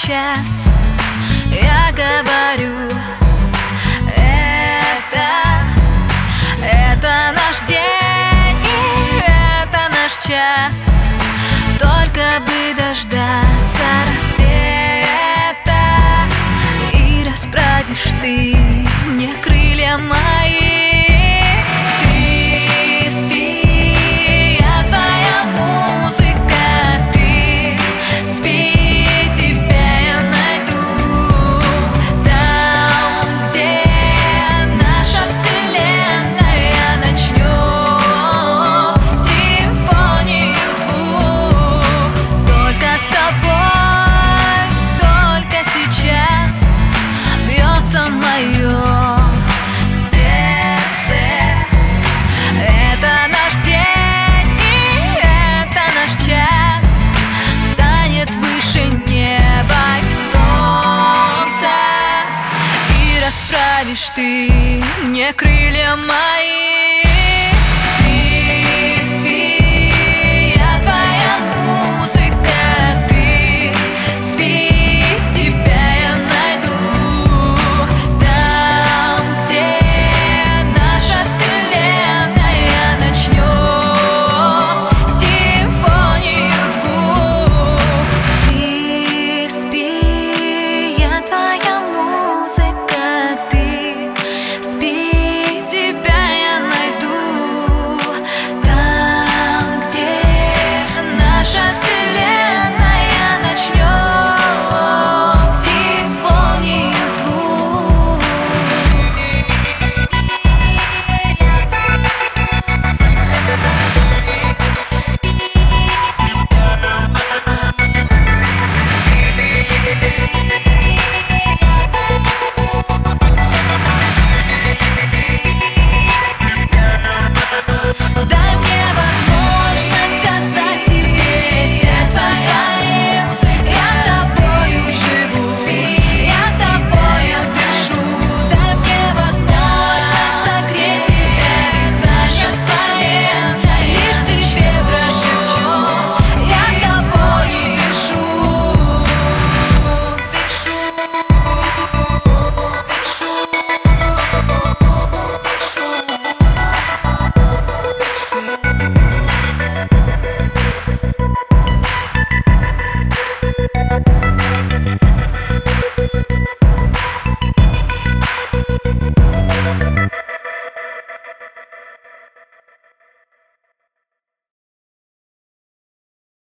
сейчас я говорю, это наш день и это наш час. Только бы дождаться рассвета, и расправишь ты мне крылья мои. Ты спи, я твоя музыка, ты спи, тебя я найду. Там, где наша вселенная начнет симфонию двух. Только с тобой, только сейчас бьется мое сердце. Это наш день и это наш час. Станет выше неба и солнца, и расправишь ты мне крылья мои.